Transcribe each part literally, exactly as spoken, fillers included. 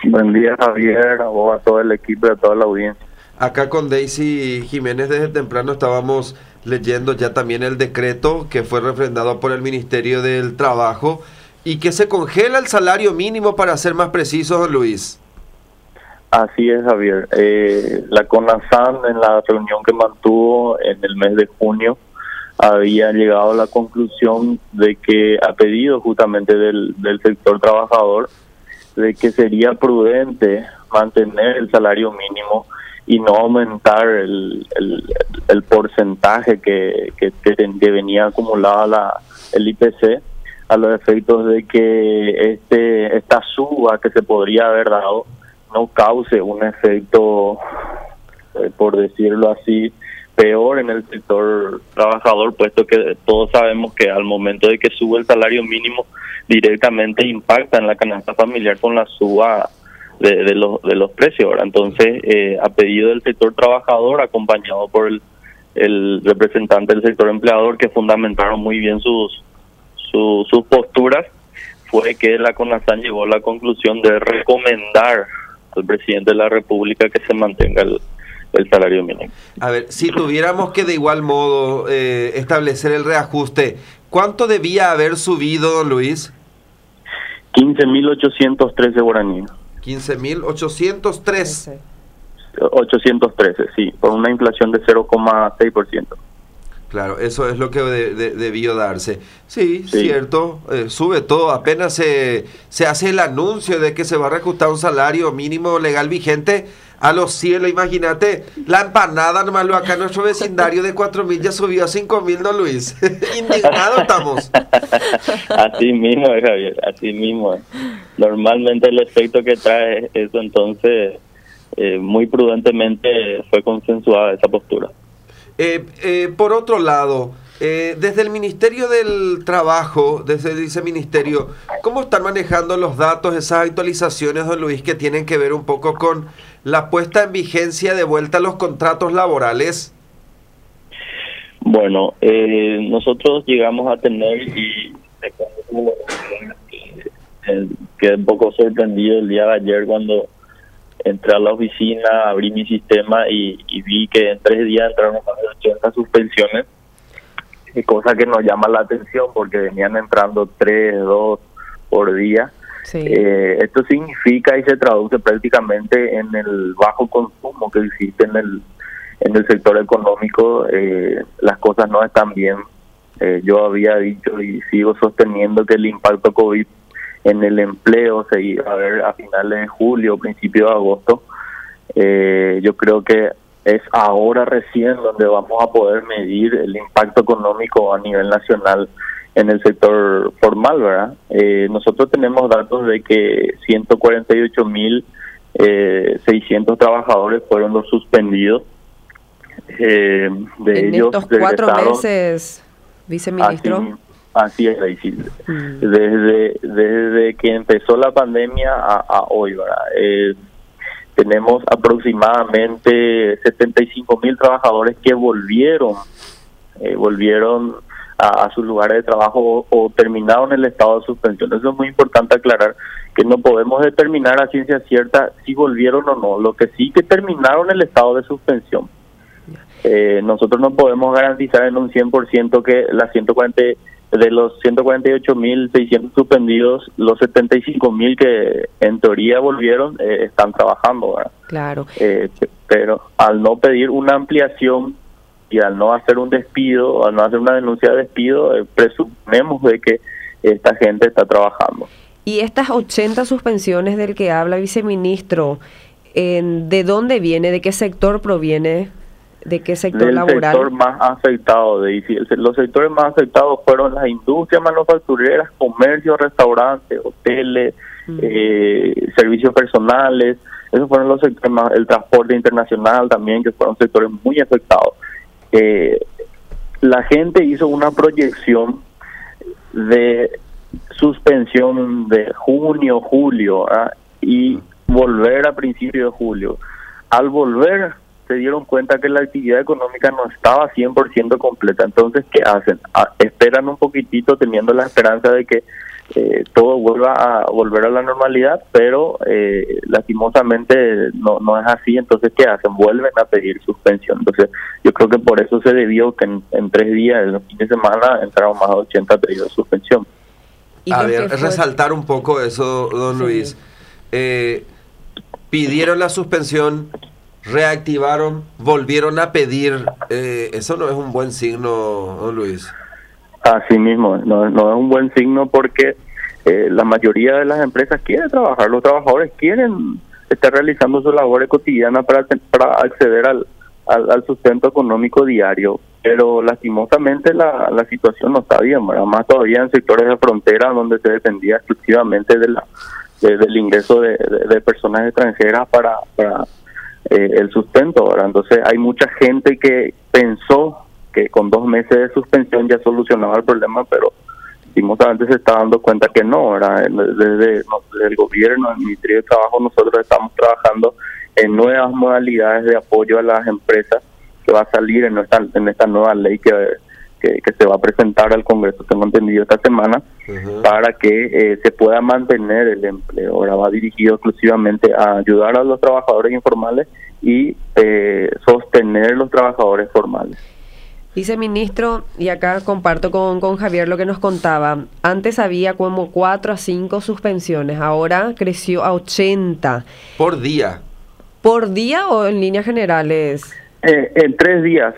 Buen día, Javier, a vos, a todo el equipo y a toda la audiencia. Acá con Daisy Jiménez desde temprano estábamos leyendo ya también el decreto que fue refrendado por el Ministerio del Trabajo y que se congela el salario mínimo, para ser más precisos, don Luis. Así es, Javier. Eh, la CONASAN, en la reunión que mantuvo en el mes de junio, había llegado a la conclusión de que, a pedido justamente del, del sector trabajador, de que sería prudente mantener el salario mínimo y no aumentar el, el, el porcentaje que, que, que, que venía acumulada la, el I P C, a los efectos de que este esta suba que se podría haber dado no cause un efecto, eh, por decirlo así, peor en el sector trabajador, puesto que todos sabemos que al momento de que sube el salario mínimo, directamente impacta en la canasta familiar con la suba de, de, los, de los precios. ¿verdad? Entonces, eh, a pedido del sector trabajador, acompañado por el, el representante del sector empleador, que fundamentaron muy bien sus, sus, sus posturas, fue que la CONASAN llegó a la conclusión de recomendar al presidente de la República que se mantenga el, el salario mínimo. A ver, si tuviéramos que de igual modo eh, establecer el reajuste, ¿cuánto debía haber subido, don Luis? quince mil ochocientos trece guaraníes. quince mil ochocientos tres. ochocientos trece, sí, con una inflación de cero coma seis por ciento. Claro, eso es lo que de, de, debió darse. Sí, sí. Cierto, eh, sube todo. Apenas se, se hace el anuncio de que se va a reajustar un salario mínimo legal vigente a los cielos. Imagínate, la empanada nomás lo acá en nuestro vecindario de cuatro mil ya subió a cinco mil, don Luis. Indignados estamos. Así mismo, Javier, así mismo. Normalmente el efecto que trae eso, entonces, eh, muy prudentemente fue consensuada esa postura. Eh, eh, por otro lado, eh, desde el Ministerio del Trabajo, desde el viceministerio, ¿cómo están manejando los datos, esas actualizaciones, don Luis, que tienen que ver un poco con la puesta en vigencia de vuelta a los contratos laborales? Bueno, eh, nosotros llegamos a tener, y eh, quedé un poco sorprendido el día de ayer cuando entré a la oficina, abrí mi sistema y, y vi que en tres días entraron más de ochenta suspensiones, cosa que nos llama la atención porque venían entrando tres, dos por día. Sí. Eh, esto significa y se traduce prácticamente en el bajo consumo que existe en el en el sector económico. Eh, las cosas no están bien. Eh, yo había dicho y sigo sosteniendo que el impacto COVID en el empleo se iba a ver a finales de julio, principios de agosto. Eh, yo creo que es ahora recién donde vamos a poder medir el impacto económico a nivel nacional en el sector formal, ¿verdad? Eh, nosotros tenemos datos de que ciento cuarenta y ocho mil seiscientos trabajadores fueron los suspendidos. Eh, de en ellos estos cuatro meses, viceministro. Así, Así es, Daisy. Desde, desde que empezó la pandemia a, a hoy, ¿verdad? Eh, tenemos aproximadamente setenta y cinco mil trabajadores que volvieron, eh, volvieron a, a sus lugares de trabajo o, o terminaron el estado de suspensión. Eso es muy importante aclarar, que no podemos determinar a ciencia cierta si volvieron o no. Lo que sí que terminaron el estado de suspensión. Eh, nosotros no podemos garantizar en un cien por ciento que las ciento cuarenta de los ciento cuarenta y ocho mil seiscientos suspendidos, los setenta y cinco mil que en teoría volvieron eh, están trabajando, ¿verdad? Claro. Eh, pero al no pedir una ampliación y al no hacer un despido, al no hacer una denuncia de despido, eh, presumimos de que esta gente está trabajando. Y estas ochenta suspensiones del que habla viceministro, eh, ¿de dónde viene? ¿De qué sector proviene? ¿De qué sector del laboral? El sector más afectado, de, los sectores más afectados fueron las industrias manufactureras, comercio, restaurantes, hoteles, mm. eh, servicios personales. Esos fueron los sectores más, el transporte internacional también, que fueron sectores muy afectados. Eh, la gente hizo una proyección de suspensión de junio, julio, ¿eh? y volver a principios de julio. Al volver se dieron cuenta que la actividad económica no estaba cien por ciento completa. Entonces, ¿qué hacen? Ah, esperan un poquitito teniendo la esperanza de que eh, todo vuelva a volver a la normalidad, pero eh, lastimosamente no, no es así. Entonces, ¿qué hacen? Vuelven a pedir suspensión. Entonces, yo creo que por eso se debió que en, en tres días, en los fines de semana, entraron más de ochenta pedidos de suspensión. A ver, fue... resaltar un poco eso, don sí. Luis. Eh, pidieron la suspensión, reactivaron, volvieron a pedir. Eh, eso no es un buen signo, don Luis. Así mismo, no, no es un buen signo porque eh, la mayoría de las empresas quieren trabajar, los trabajadores quieren estar realizando sus labores cotidianas para, para acceder al, al, al sustento económico diario, pero lastimosamente la, la situación no está bien, ¿verdad? Más todavía en sectores de frontera donde se dependía exclusivamente de la de, del ingreso de, de, de personas extranjeras para, para eh, el sustento, ¿verdad? Entonces hay mucha gente que pensó que con dos meses de suspensión ya solucionaba el problema, pero lastimosamente se está dando cuenta que no, ¿verdad? Desde, desde el gobierno, el Ministerio de Trabajo, nosotros estamos trabajando en nuevas modalidades de apoyo a las empresas que va a salir en esta, en esta nueva ley que, que, que se va a presentar al Congreso, tengo entendido, esta semana, uh-huh. para que eh, se pueda mantener el empleo. Ahora va dirigido exclusivamente a ayudar a los trabajadores informales y eh, sostener los trabajadores formales. Viceministro, y acá comparto con, con Javier lo que nos contaba, antes había como cuatro a cinco suspensiones, ahora creció a ochenta. ¿Por día? ¿Por día o en líneas generales? Eh, en tres días,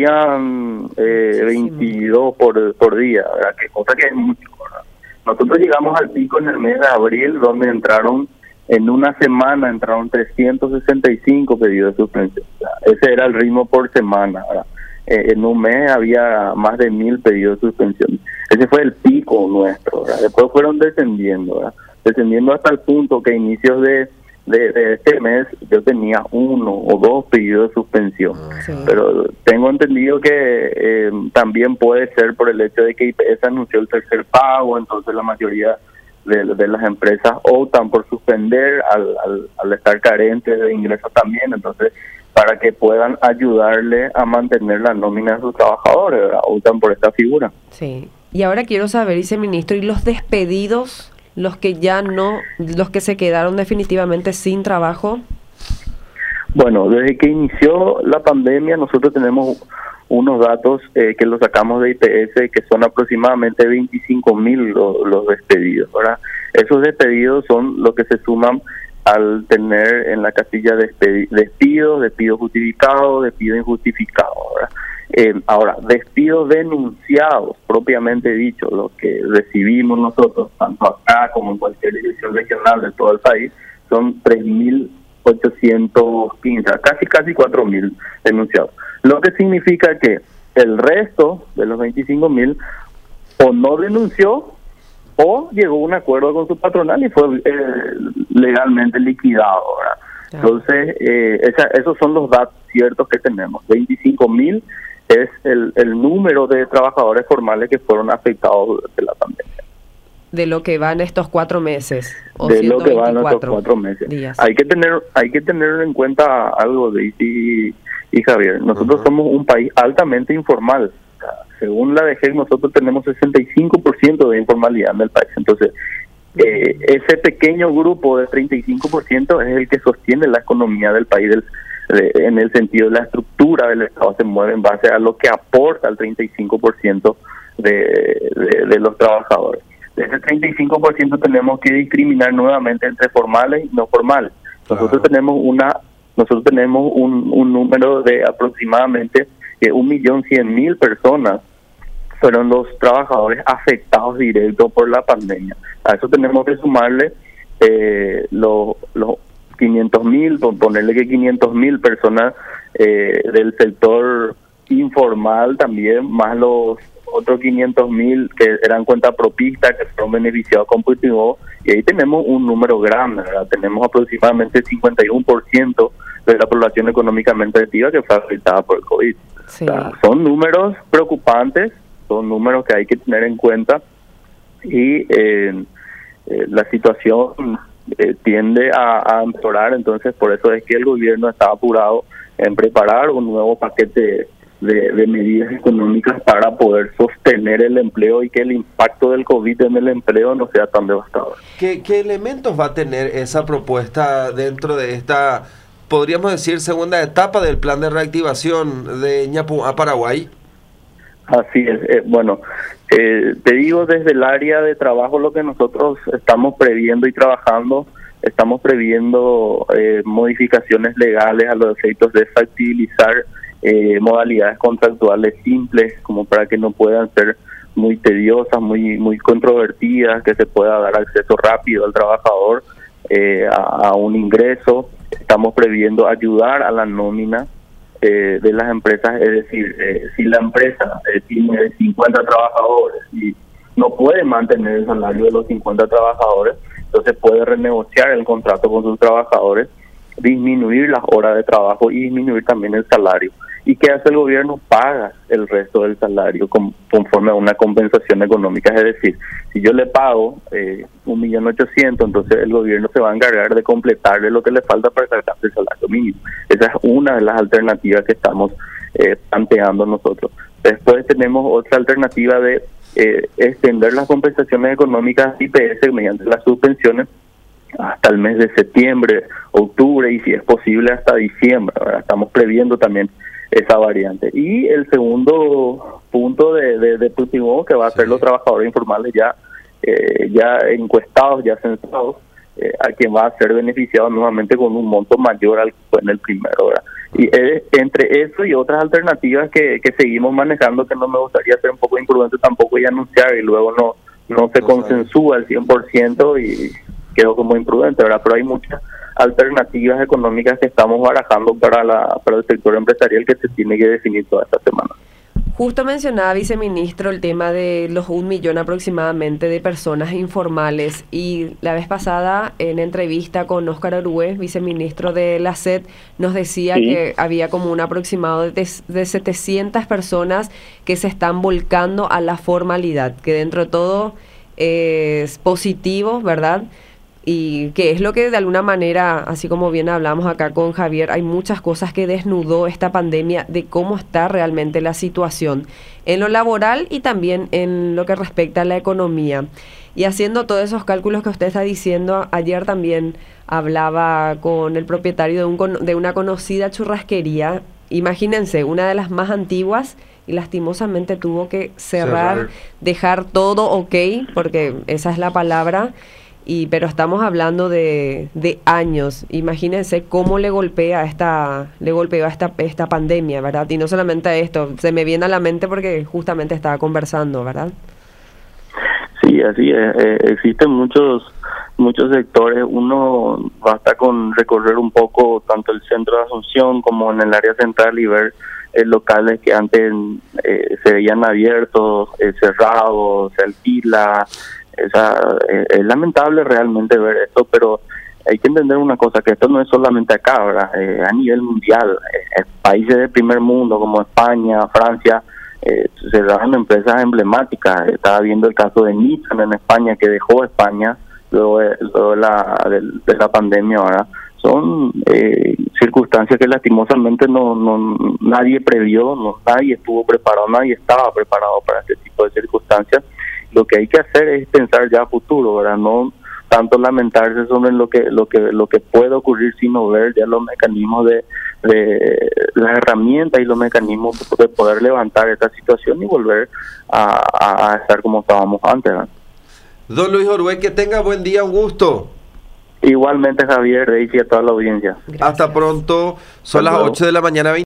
serían eh, veintidós por, por día, ¿verdad? Que cosa que es mucho, ¿verdad? Nosotros llegamos al pico en el mes de abril, donde entraron, en una semana entraron trescientos sesenta y cinco pedidos de suspensión. Ese era el ritmo por semana, ¿verdad? En un mes había más de mil pedidos de suspensión. Ese fue el pico nuestro, ¿verdad? Después fueron descendiendo, ¿verdad? Descendiendo hasta el punto que a inicios de, de, de este mes yo tenía uno o dos pedidos de suspensión. Sí. Pero tengo entendido que eh, también puede ser por el hecho de que I P S anunció el tercer pago, entonces la mayoría de, de las empresas optan por suspender al, al, al estar carentes de ingresos también, entonces para que puedan ayudarle a mantener la nómina de sus trabajadores, ¿verdad? Optan por esta figura. Sí. Y ahora quiero saber, viceministro, ¿y los despedidos, los que ya no, los que se quedaron definitivamente sin trabajo? Bueno, desde que inició la pandemia nosotros tenemos unos datos eh, que los sacamos de I P S, que son aproximadamente veinticinco mil los, los despedidos, ¿verdad? Esos despedidos son los que se suman al tener en la casilla despedi- despido, despido justificado, despido injustificado, ¿verdad? Eh, ahora, despidos denunciados, propiamente dicho, los que recibimos nosotros, tanto acá como en cualquier dirección regional de todo el país, son tres mil ochocientos quince, casi casi cuatro mil denunciados. Lo que significa que el resto de los veinticinco mil o no denunció o llegó a un acuerdo con su patronal y fue eh, legalmente liquidado, ¿verdad? Claro. Entonces, eh, esa, esos son los datos ciertos que tenemos. veinticinco mil es el, el número de trabajadores formales que fueron afectados durante la pandemia. De lo que van estos cuatro meses. O de lo que van estos cuatro meses. Días. Hay que tener hay que tener en cuenta algo, Daisy y Javier. Nosotros uh-huh. somos un país altamente informal. Según la D G E C, nosotros tenemos sesenta y cinco por ciento de informalidad en el país. Entonces, eh, ese pequeño grupo de treinta y cinco por ciento es el que sostiene la economía del país, del, de, en el sentido de la estructura del Estado se mueve en base a lo que aporta el treinta y cinco por ciento de, de, de los trabajadores. De ese treinta y cinco por ciento tenemos que discriminar nuevamente entre formales y no formales. Nosotros uh-huh. tenemos una nosotros tenemos un, un número de aproximadamente eh, un millón cien mil personas fueron los trabajadores afectados directos por la pandemia. A eso tenemos que sumarle eh, los los quinientos mil, ponerle que quinientos mil personas eh, del sector informal también, más los otros quinientos mil que eran cuentapropistas que fueron beneficiados con Putingo, y ahí tenemos un número grande, ¿verdad? Tenemos aproximadamente cincuenta y uno por ciento de la población económicamente activa que fue afectada por el COVID. Sí. O sea, son números preocupantes, son números que hay que tener en cuenta, y eh, eh, la situación eh, tiende a, a empeorar. Entonces por eso es que el gobierno está apurado en preparar un nuevo paquete de, de medidas económicas para poder sostener el empleo y que el impacto del COVID en el empleo no sea tan devastador. ¿Qué, qué elementos va a tener esa propuesta dentro de esta, podríamos decir, segunda etapa del plan de reactivación de Ñapu a Paraguay? Así es, eh, bueno, eh, te digo desde el área de trabajo lo que nosotros estamos previendo y trabajando. Estamos previendo eh, modificaciones legales a los efectos de factibilizar eh, modalidades contractuales simples, como para que no puedan ser muy tediosas, muy muy controvertidas, que se pueda dar acceso rápido al trabajador eh, a, a un ingreso. Estamos previendo ayudar a la nómina eh, de las empresas, es decir, eh, si la empresa eh, tiene cincuenta trabajadores y no puede mantener el salario de los cincuenta trabajadores, entonces puede renegociar el contrato con sus trabajadores, disminuir las horas de trabajo y disminuir también el salario. ¿Y qué hace el gobierno? Paga el resto del salario con, conforme a una compensación económica. Es decir, si yo le pago eh, un millón ochocientos, entonces el gobierno se va a encargar de completarle lo que le falta para alcanzar el salario mínimo. Esa es una de las alternativas que estamos eh, planteando nosotros. Después tenemos otra alternativa de eh, extender las compensaciones económicas I P S mediante las suspensiones hasta el mes de septiembre, octubre y si es posible hasta diciembre. Ahora estamos previendo también esa variante. Y el segundo punto de, de, de Putigón, que va a ser los trabajadores informales ya eh, ya encuestados, ya censados, eh, a quien va a ser beneficiado nuevamente con un monto mayor al que fue en el primero, ¿verdad? Y eh, entre eso y otras alternativas que, que seguimos manejando, que no me gustaría ser un poco imprudente tampoco y anunciar y luego no no se consensúa al cien por ciento y quedó como imprudente, ¿verdad? Pero hay muchas alternativas económicas que estamos barajando para la para el sector empresarial que se tiene que definir toda esta semana. Justo mencionaba, viceministro, el tema de los un millón aproximadamente de personas informales, y la vez pasada en entrevista con Óscar Orué, viceministro de la S E D, nos decía sí. que había como un aproximado de, de setecientas personas que se están volcando a la formalidad, que dentro de todo es positivo, ¿verdad? Y que es lo que de alguna manera, así como bien hablamos acá con Javier, hay muchas cosas que desnudó esta pandemia de cómo está realmente la situación en lo laboral y también en lo que respecta a la economía. Y haciendo todos esos cálculos que usted está diciendo, ayer también hablaba con el propietario de, un, de una conocida churrasquería, imagínense, una de las más antiguas, y lastimosamente tuvo que cerrar, cerrar. dejar todo ok, porque esa es la palabra. Y pero estamos hablando de, de años. Imagínense cómo le golpea esta le golpeó esta esta pandemia, ¿verdad? Y no solamente esto, se me viene a la mente porque justamente estaba conversando, ¿verdad? Sí, así es. Eh, existen muchos muchos sectores. Uno basta con recorrer un poco tanto el centro de Asunción como en el área central y ver eh, locales que antes eh, se veían abiertos, eh, cerrados, se alquila. Esa, eh, es lamentable realmente ver esto, pero hay que entender una cosa, que esto no es solamente acá, ¿verdad? Eh, a nivel mundial, eh, países del primer mundo como España, Francia, eh, se dan empresas emblemáticas. Estaba viendo el caso de Nissan en España, que dejó España luego de, luego de, la, de, de la pandemia, ¿verdad? Son eh, circunstancias que lastimosamente no, no nadie previó, no, nadie estuvo preparado, nadie estaba preparado para este tipo de circunstancias. Lo que hay que hacer es pensar ya a futuro, ¿verdad? No tanto lamentarse sobre lo que lo que lo que puede ocurrir, sino ver ya los mecanismos de, de las herramientas y los mecanismos de poder levantar esta situación y volver a, a estar como estábamos antes, ¿verdad? Don Luis Orué, que tenga buen día, un gusto. Igualmente, Javier, Daisy, a toda la audiencia. Gracias. Hasta pronto, son Hasta las luego. ocho de la mañana.